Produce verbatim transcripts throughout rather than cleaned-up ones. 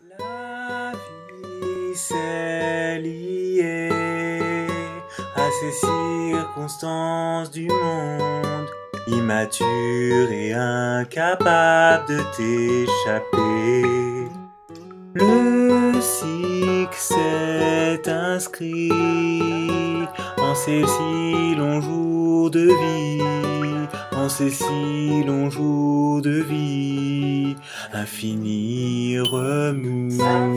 La vie, c'est lié à ces circonstances du monde, immature et incapable de t'échapper. Le cycle s'est inscrit en ces si longs jours de vie, en ces si longs jours de vie, infini remous.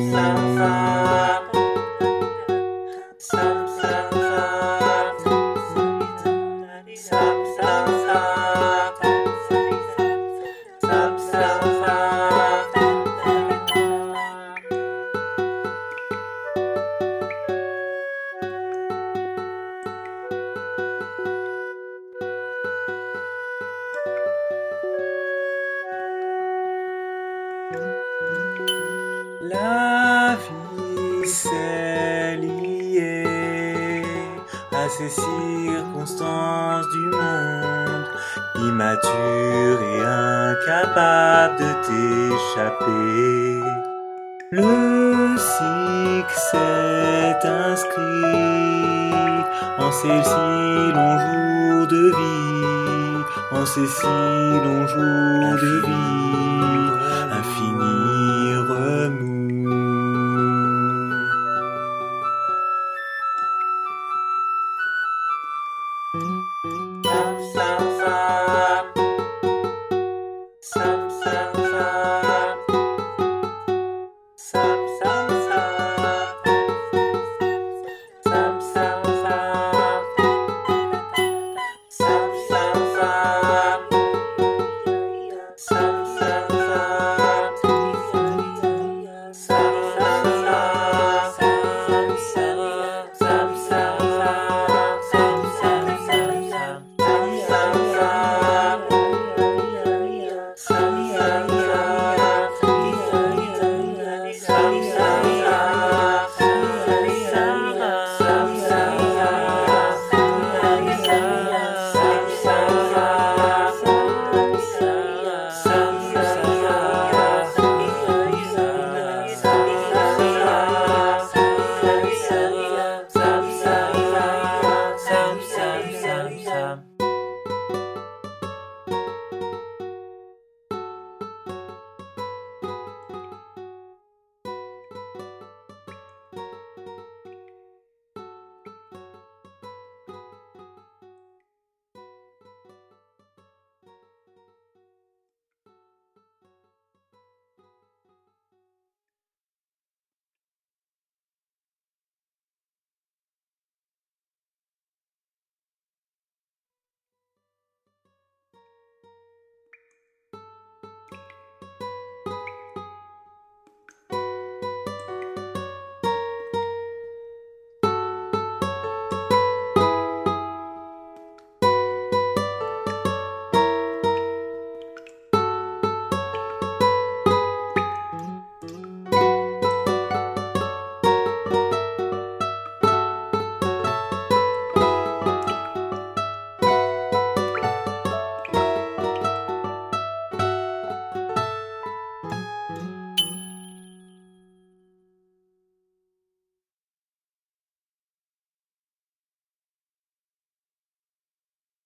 La vie, c'est lié à ces circonstances du monde, immature et incapable de t'échapper. Le cycle s'est inscrit en ces si longs jours de vie, en ces si longs jours de vie, infini remous.